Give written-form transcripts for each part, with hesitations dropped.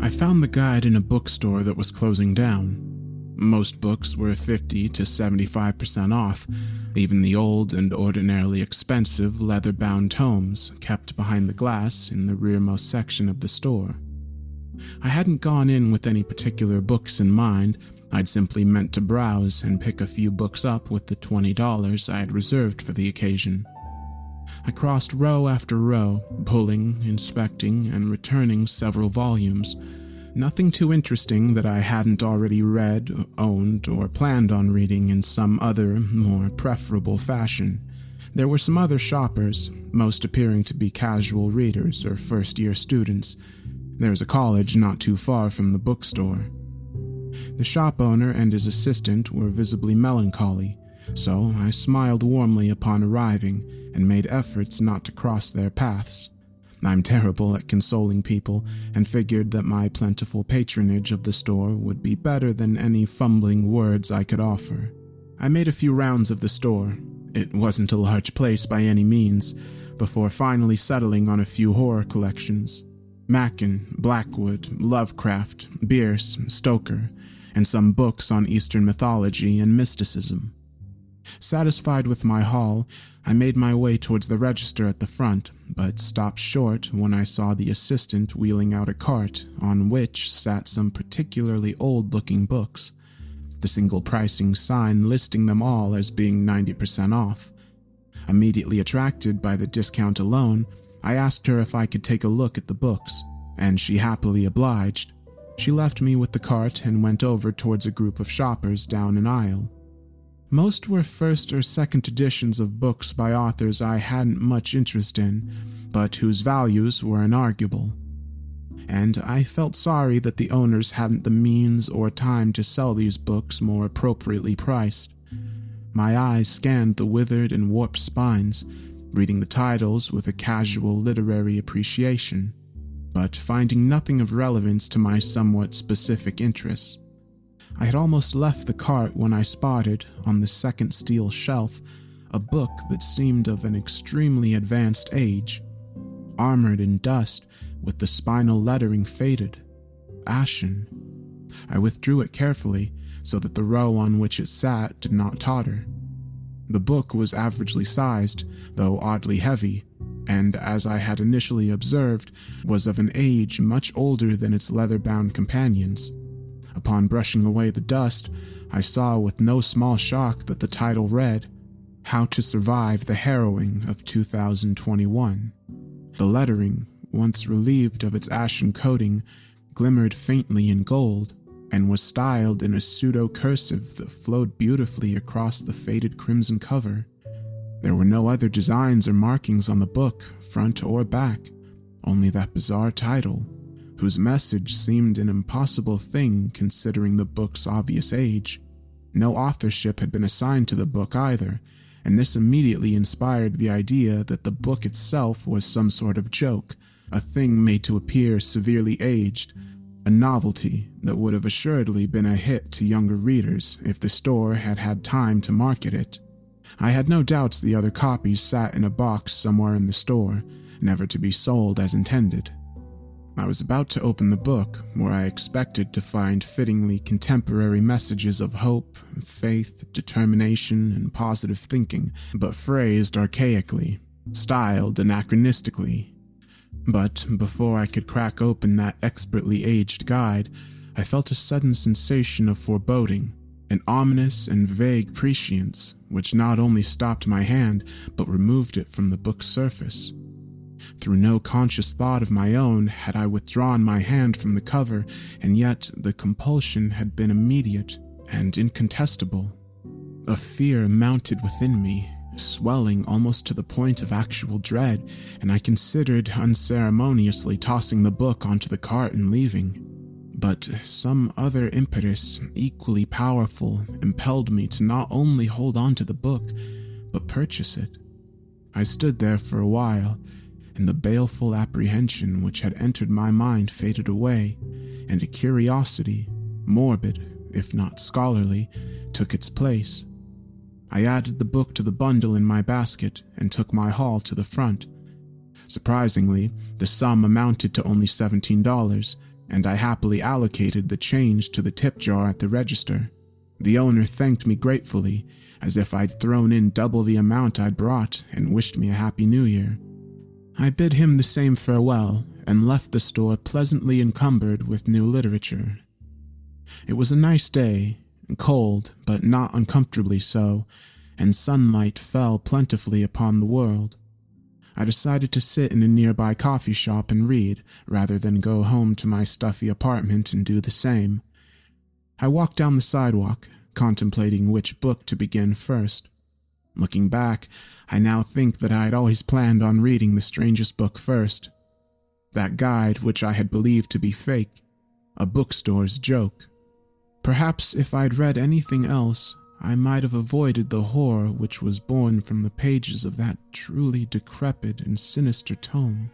I found the guide in a bookstore that was closing down. Most books were 50 to 75% off, even the old and ordinarily expensive leather-bound tomes kept behind the glass in the rearmost section of the store. I hadn't gone in with any particular books in mind. I'd simply meant to browse and pick a few books up with the $20 I had reserved for the occasion. I crossed row after row, pulling, inspecting, and returning several volumes. Nothing too interesting that I hadn't already read, owned, or planned on reading in some other, more preferable fashion. There were some other shoppers, most appearing to be casual readers or first-year students. There was a college not too far from the bookstore. The shop owner and his assistant were visibly melancholy, so I smiled warmly upon arriving and made efforts not to cross their paths. I'm terrible at consoling people, and figured that my plentiful patronage of the store would be better than any fumbling words I could offer. I made a few rounds of the store. It wasn't a large place by any means, before finally settling on a few horror collections. Mackin, Blackwood, Lovecraft, Bierce, Stoker, and some books on Eastern mythology and mysticism. Satisfied with my haul, I made my way towards the register at the front, but stopped short when I saw the assistant wheeling out a cart on which sat some particularly old-looking books, the single pricing sign listing them all as being 90% off. Immediately attracted by the discount alone, I asked her if I could take a look at the books, and she happily obliged. She left me with the cart and went over towards a group of shoppers down an aisle. Most were first or second editions of books by authors I hadn't much interest in, but whose values were inarguable. And I felt sorry that the owners hadn't the means or time to sell these books more appropriately priced. My eyes scanned the withered and warped spines, reading the titles with a casual literary appreciation, but finding nothing of relevance to my somewhat specific interests. I had almost left the cart when I spotted, on the second steel shelf, a book that seemed of an extremely advanced age, armored in dust, with the spinal lettering faded, ashen. I withdrew it carefully, so that the row on which it sat did not totter. The book was averagely sized, though oddly heavy, and, as I had initially observed, was of an age much older than its leather-bound companions. Upon brushing away the dust, I saw with no small shock that the title read, How to Survive the Harrowing of 2021. The lettering, once relieved of its ashen coating, glimmered faintly in gold, and was styled in a pseudo-cursive that flowed beautifully across the faded crimson cover. There were no other designs or markings on the book, front or back, only that bizarre title, whose message seemed an impossible thing considering the book's obvious age. No authorship had been assigned to the book either, and this immediately inspired the idea that the book itself was some sort of joke, a thing made to appear severely aged, a novelty that would have assuredly been a hit to younger readers if the store had had time to market it. I had no doubts the other copies sat in a box somewhere in the store, never to be sold as intended. I was about to open the book, where I expected to find fittingly contemporary messages of hope, faith, determination, and positive thinking, but phrased archaically, styled anachronistically. But before I could crack open that expertly aged guide, I felt a sudden sensation of foreboding, an ominous and vague prescience, which not only stopped my hand, but removed it from the book's surface. Through no conscious thought of my own had I withdrawn my hand from the cover, and yet the compulsion had been immediate and incontestable. A fear mounted within me, swelling almost to the point of actual dread, and I considered unceremoniously tossing the book onto the cart and leaving. But some other impetus, equally powerful, impelled me to not only hold on to the book, but purchase it. I stood there for a while, and the baleful apprehension which had entered my mind faded away, and a curiosity, morbid, if not scholarly, took its place. I added the book to the bundle in my basket and took my haul to the front. Surprisingly, the sum amounted to only $17, and I happily allocated the change to the tip jar at the register. The owner thanked me gratefully, as if I'd thrown in double the amount I'd brought, and wished me a happy new year. I bid him the same farewell and left the store pleasantly encumbered with new literature. It was a nice day, cold but not uncomfortably so, and sunlight fell plentifully upon the world. I decided to sit in a nearby coffee shop and read, rather than go home to my stuffy apartment and do the same. I walked down the sidewalk, contemplating which book to begin first. Looking back, I now think that I had always planned on reading The Strangest Book first. That guide, which I had believed to be fake, a bookstore's joke. Perhaps if I'd read anything else, I might have avoided the horror which was born from the pages of that truly decrepit and sinister tome.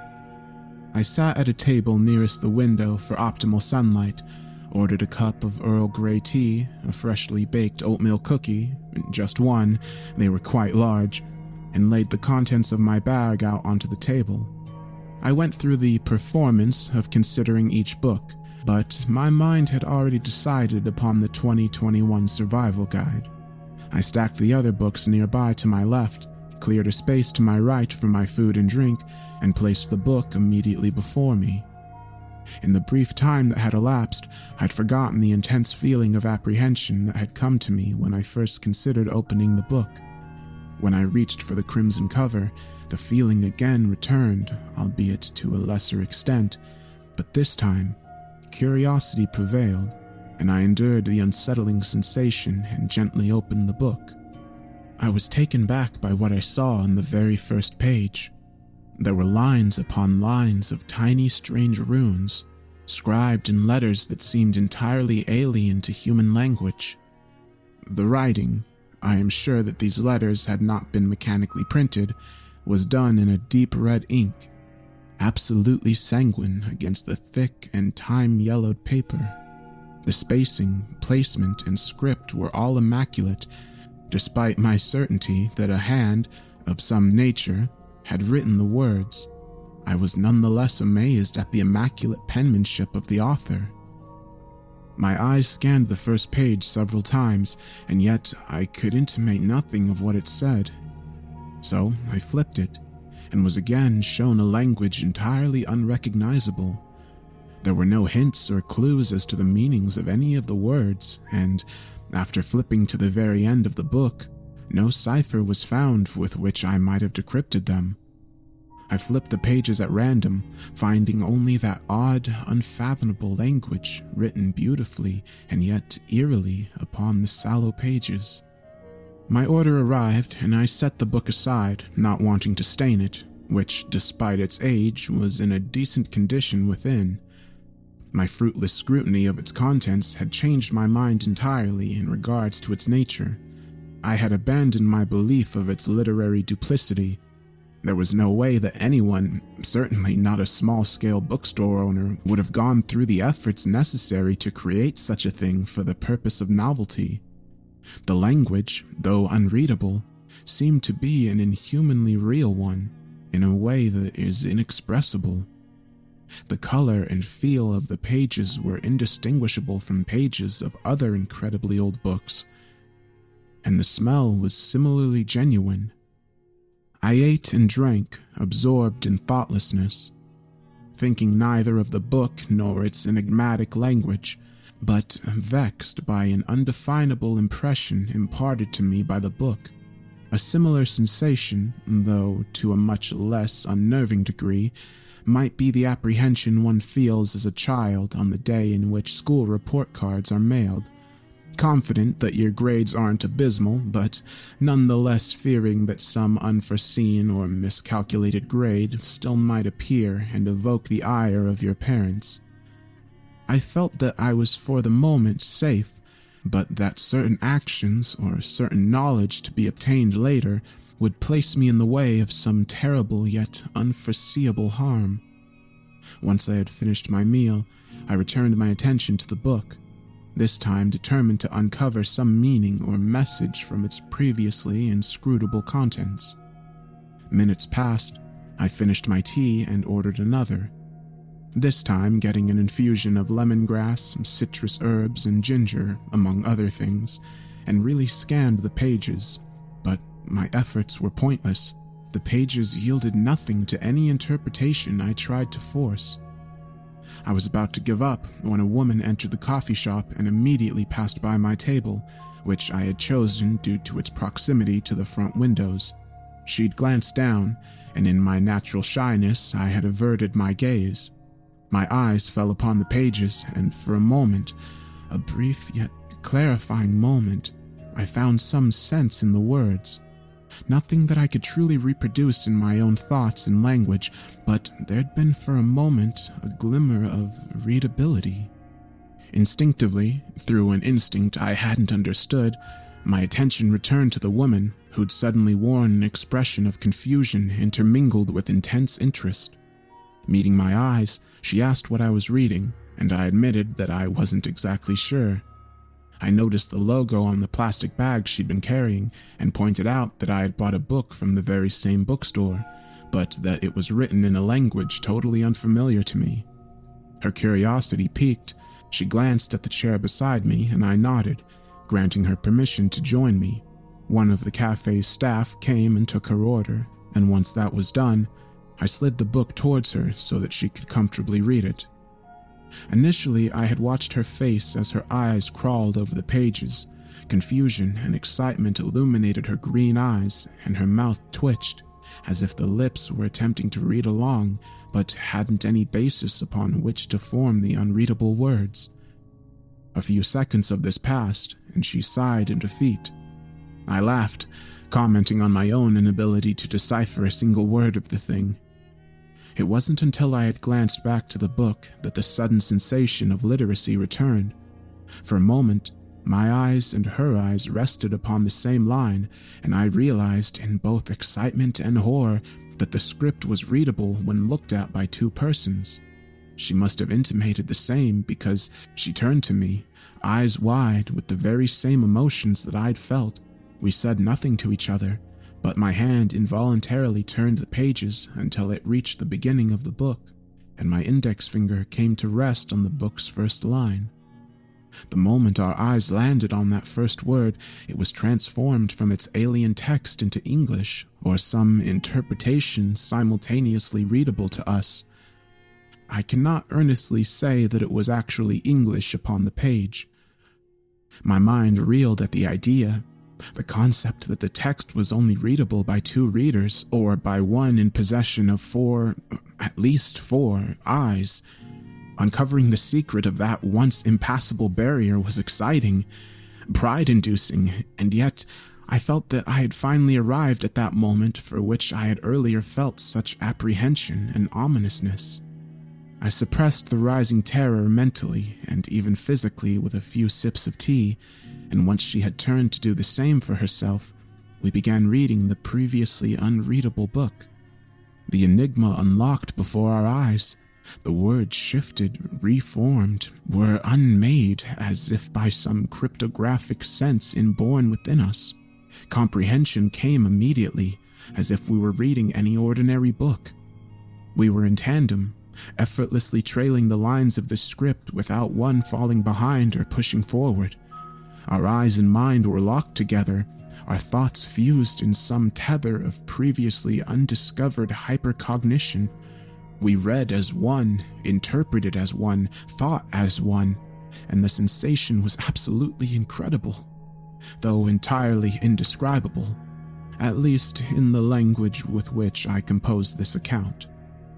I sat at a table nearest the window for optimal sunlight, ordered a cup of Earl Grey tea, a freshly baked oatmeal cookie, just one, they were quite large, and laid the contents of my bag out onto the table. I went through the performance of considering each book, but my mind had already decided upon the 2021 survival guide. I stacked the other books nearby to my left, cleared a space to my right for my food and drink, and placed the book immediately before me. In the brief time that had elapsed, I'd forgotten the intense feeling of apprehension that had come to me when I first considered opening the book. When I reached for the crimson cover, the feeling again returned, albeit to a lesser extent, but this time, curiosity prevailed, and I endured the unsettling sensation and gently opened the book. I was taken back by what I saw on the very first page. There were lines upon lines of tiny, strange runes, scribed in letters that seemed entirely alien to human language. The writing, I am sure that these letters had not been mechanically printed, was done in a deep red ink, absolutely sanguine against the thick and time-yellowed paper. The spacing, placement, and script were all immaculate, despite my certainty that a hand, of some nature, had written the words. I was nonetheless amazed at the immaculate penmanship of the author. My eyes scanned the first page several times, and yet I could intimate nothing of what it said. So I flipped it, and was again shown a language entirely unrecognizable. There were no hints or clues as to the meanings of any of the words, and, after flipping to the very end of the book, no cipher was found with which I might have decrypted them. I flipped the pages at random, finding only that odd, unfathomable language written beautifully and yet eerily upon the sallow pages. My order arrived, and I set the book aside, not wanting to stain it, which, despite its age, was in a decent condition within. My fruitless scrutiny of its contents had changed my mind entirely in regards to its nature. I had abandoned my belief of its literary duplicity. There was no way that anyone, certainly not a small-scale bookstore owner, would have gone through the efforts necessary to create such a thing for the purpose of novelty. The language, though unreadable, seemed to be an inhumanly real one, in a way that is inexpressible. The color and feel of the pages were indistinguishable from pages of other incredibly old books, and the smell was similarly genuine. I ate and drank, absorbed in thoughtlessness, thinking neither of the book nor its enigmatic language, but vexed by an undefinable impression imparted to me by the book. A similar sensation, though to a much less unnerving degree, might be the apprehension one feels as a child on the day in which school report cards are mailed, confident that your grades aren't abysmal, but nonetheless fearing that some unforeseen or miscalculated grade still might appear and evoke the ire of your parents. I felt that I was for the moment safe, but that certain actions or certain knowledge to be obtained later would place me in the way of some terrible yet unforeseeable harm. Once I had finished my meal, I returned my attention to the book, this time determined to uncover some meaning or message from its previously inscrutable contents. Minutes passed, I finished my tea and ordered another. this time getting an infusion of lemongrass, citrus herbs, and ginger, among other things, and really scanned the pages. But my efforts were pointless. The pages yielded nothing to any interpretation I tried to force. I was about to give up when a woman entered the coffee shop and immediately passed by my table, which I had chosen due to its proximity to the front windows. She'd glanced down, and in my natural shyness, I had averted my gaze. My eyes fell upon the pages, and for a moment, a brief yet clarifying moment, I found some sense in the words. Nothing that I could truly reproduce in my own thoughts and language, but there'd been for a moment a glimmer of readability. Instinctively, through an instinct I hadn't understood, my attention returned to the woman who'd suddenly worn an expression of confusion intermingled with intense interest. Meeting my eyes, she asked what I was reading, and I admitted that I wasn't exactly sure. I noticed the logo on the plastic bag she'd been carrying and pointed out that I had bought a book from the very same bookstore, but that it was written in a language totally unfamiliar to me. Her curiosity piqued. She glanced at the chair beside me, and I nodded, granting her permission to join me. One of the cafe's staff came and took her order, and once that was done, I slid the book towards her so that she could comfortably read it. Initially, I had watched her face as her eyes crawled over the pages. Confusion and excitement illuminated her green eyes, and her mouth twitched, as if the lips were attempting to read along, but hadn't any basis upon which to form the unreadable words. A few seconds of this passed, and she sighed in defeat. I laughed, commenting on my own inability to decipher a single word of the thing. It wasn't until I had glanced back to the book that the sudden sensation of literacy returned. For a moment, my eyes and her eyes rested upon the same line, and I realized in both excitement and horror that the script was readable when looked at by two persons. She must have intimated the same because she turned to me, eyes wide with the very same emotions that I'd felt. We said nothing to each other, but my hand involuntarily turned the pages until it reached the beginning of the book, and my index finger came to rest on the book's first line. The moment our eyes landed on that first word, it was transformed from its alien text into English, or some interpretation simultaneously readable to us. I cannot earnestly say that it was actually English upon the page. My mind reeled at the idea. The concept that the text was only readable by two readers, or by one in possession of at least four, eyes. Uncovering the secret of that once impassable barrier was exciting, pride-inducing, and yet I felt that I had finally arrived at that moment for which I had earlier felt such apprehension and ominousness. I suppressed the rising terror mentally and even physically with a few sips of tea, and once she had turned to do the same for herself, we began reading the previously unreadable book. The enigma unlocked before our eyes. The words shifted, reformed, were unmade as if by some cryptographic sense inborn within us. Comprehension came immediately, as if we were reading any ordinary book. We were in tandem, effortlessly trailing the lines of the script without one falling behind or pushing forward. Our eyes and mind were locked together, our thoughts fused in some tether of previously undiscovered hypercognition. We read as one, interpreted as one, thought as one, and the sensation was absolutely incredible, though entirely indescribable, at least in the language with which I composed this account.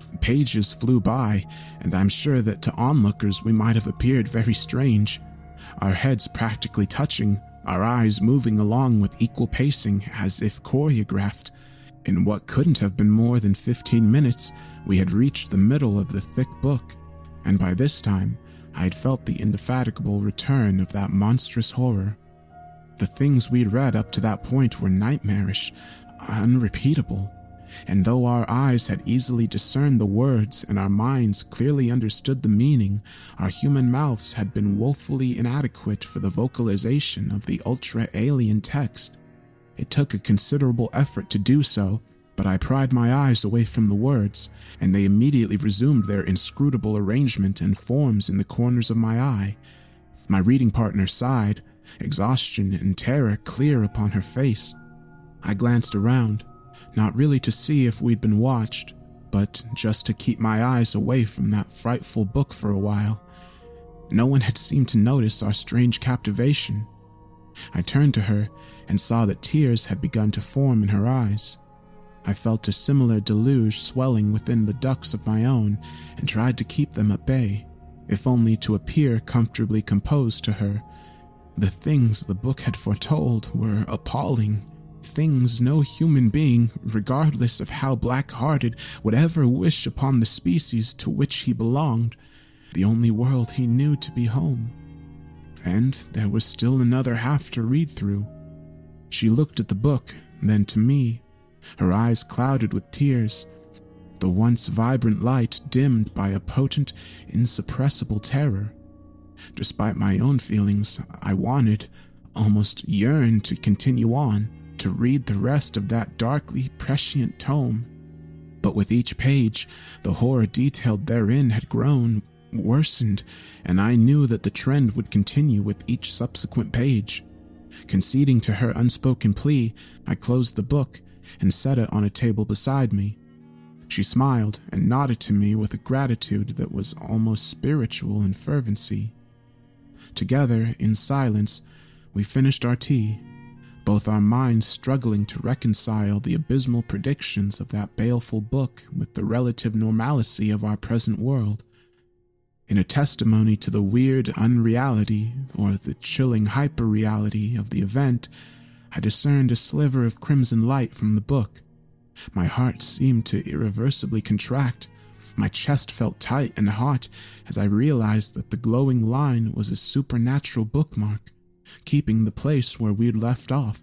Pages flew by, and I'm sure that to onlookers we might have appeared very strange, our heads practically touching, our eyes moving along with equal pacing as if choreographed. In what couldn't have been more than 15 minutes, we had reached the middle of the thick book, and by this time, I had felt the indefatigable return of that monstrous horror. The things we'd read up to that point were nightmarish, unrepeatable, and though our eyes had easily discerned the words and our minds clearly understood the meaning, our human mouths had been woefully inadequate for the vocalization of the ultra-alien text. It took a considerable effort to do so, but I pried my eyes away from the words, and they immediately resumed their inscrutable arrangement and forms in the corners of my eye. My reading partner sighed, exhaustion and terror clear upon her face. I glanced around, not really to see if we'd been watched, but just to keep my eyes away from that frightful book for a while. No one had seemed to notice our strange captivation. I turned to her and saw that tears had begun to form in her eyes. I felt a similar deluge swelling within the ducts of my own and tried to keep them at bay, if only to appear comfortably composed to her. The things the book had foretold were appalling, things no human being, regardless of how black-hearted, would ever wish upon the species to which he belonged, the only world he knew to be home. And there was still another half to read through. She looked at the book, then to me, her eyes clouded with tears, the once vibrant light dimmed by a potent, insuppressible terror. Despite my own feelings, I wanted, almost yearned to continue on, to read the rest of that darkly prescient tome. But with each page, the horror detailed therein had grown, worsened, and I knew that the trend would continue with each subsequent page. Conceding to her unspoken plea, I closed the book and set it on a table beside me. She smiled and nodded to me with a gratitude that was almost spiritual in fervency. Together, in silence, we finished our tea, both our minds struggling to reconcile the abysmal predictions of that baleful book with the relative normalcy of our present world. In a testimony to the weird unreality, or the chilling hyperreality of the event, I discerned a sliver of crimson light from the book. My heart seemed to irreversibly contract. My chest felt tight and hot as I realized that the glowing line was a supernatural bookmark, keeping the place where we'd left off.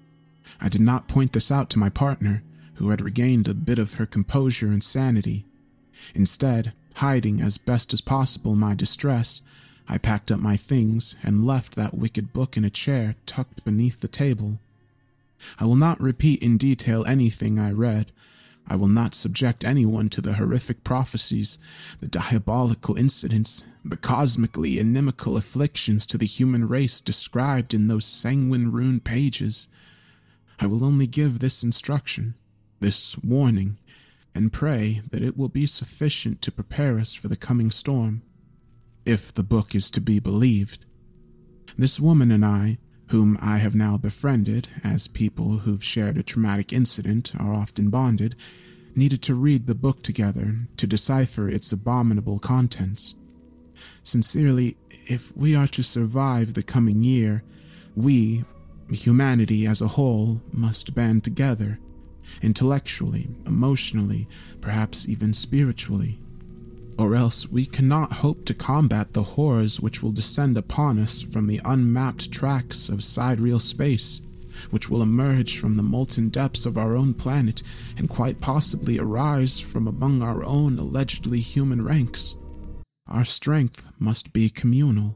I did not point this out to my partner, who had regained a bit of her composure and sanity. Instead, hiding as best as possible my distress, I packed up my things and left that wicked book in a chair tucked beneath the table. I will not repeat in detail anything I read. I will not subject anyone to the horrific prophecies, the diabolical incidents, the cosmically inimical afflictions to the human race described in those sanguine-ruined pages. I will only give this instruction, this warning, and pray that it will be sufficient to prepare us for the coming storm, if the book is to be believed. This woman and I, whom I have now befriended, as people who've shared a traumatic incident are often bonded, needed to read the book together to decipher its abominable contents. Sincerely, if we are to survive the coming year, we, humanity as a whole, must band together, intellectually, emotionally, perhaps even spiritually. Or else we cannot hope to combat the horrors which will descend upon us from the unmapped tracts of sidereal space, which will emerge from the molten depths of our own planet and quite possibly arise from among our own allegedly human ranks. Our strength must be communal.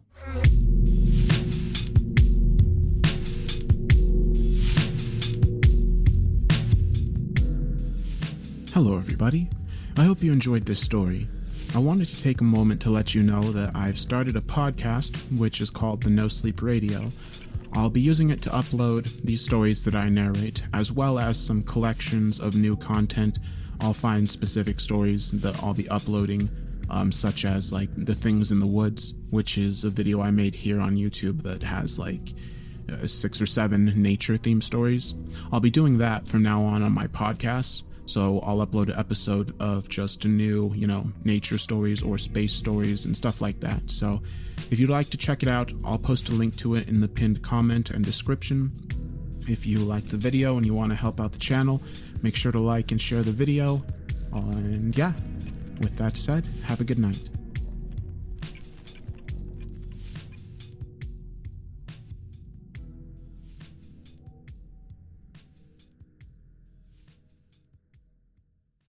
Hello everybody, I hope you enjoyed this story. I wanted to take a moment to let you know that I've started a podcast which is called the No Sleep Radio. I'll be using it to upload these stories that I narrate, as well as some collections of new content. I'll find specific stories that I'll be uploading, such as like The Things in the Woods, which is a video I made here on YouTube that has like 6 or 7 nature-themed stories. I'll be doing that from now on my podcast. So I'll upload an episode of just new, nature stories or space stories and stuff like that. So if you'd like to check it out, I'll post a link to it in the pinned comment and description. If you like the video and you want to help out the channel, make sure to like and share the video. And yeah, with that said, have a good night.